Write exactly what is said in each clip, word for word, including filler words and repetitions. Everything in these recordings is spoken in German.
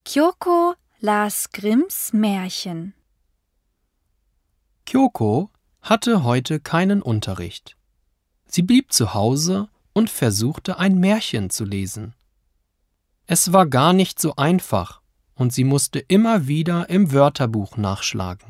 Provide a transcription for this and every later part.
Kyoko las Grimms Märchen. Kyoko hatte heute keinen Unterricht. Sie blieb zu Hause und versuchte, ein Märchen zu lesen. Es war gar nicht so einfach und sie musste immer wieder im Wörterbuch nachschlagen.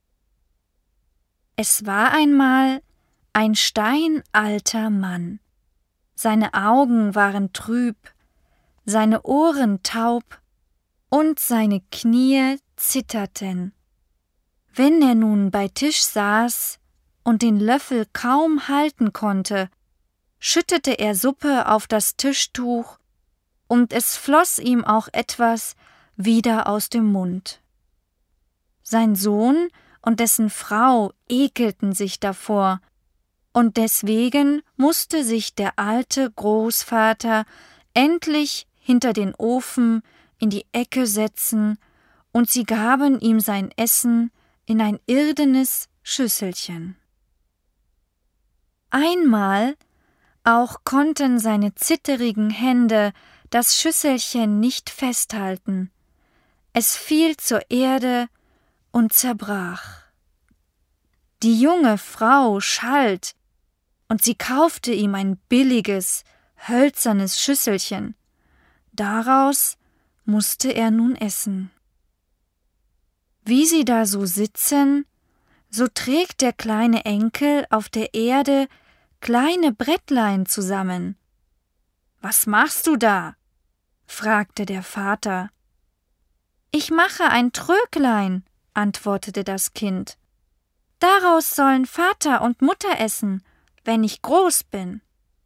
Es war einmal ein steinalter Mann. Seine Augen waren trüb, seine Ohren taub und seine Knie zitterten. Wenn er nun bei Tisch saß und den Löffel kaum halten konnte, schüttete er Suppe auf das Tischtuch, und es floss ihm auch etwas wieder aus dem Mund. Sein Sohn und dessen Frau ekelten sich davor, und deswegen musste sich der alte Großvater endlich hinter den Ofen in die Ecke setzen, und sie gaben ihm sein Essen in ein irdenes Schüsselchen. Einmal auch konnten seine zitterigen Hände das Schüsselchen nicht festhalten. Es fiel zur Erde und zerbrach. Die junge Frau schalt, und sie kaufte ihm ein billiges, hölzernes Schüsselchen. Daraus musste er nun essen. Wie sie da so sitzen, so trägt der kleine Enkel auf der Erde kleine Brettlein zusammen. »Was machst du da?« fragte der Vater. »Ich mache ein Tröglein«, antwortete das Kind. »Daraus sollen Vater und Mutter essen, wenn ich groß bin.«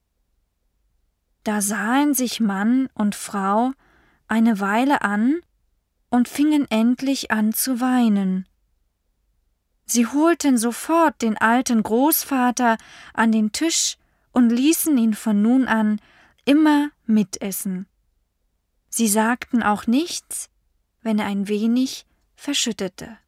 Da sahen sich Mann und Frau eine Weile an und fingen endlich an zu weinen. Sie holten sofort den alten Großvater an den Tisch und ließen ihn von nun an immer mitessen. Sie sagten auch nichts, wenn er ein wenig verschüttete.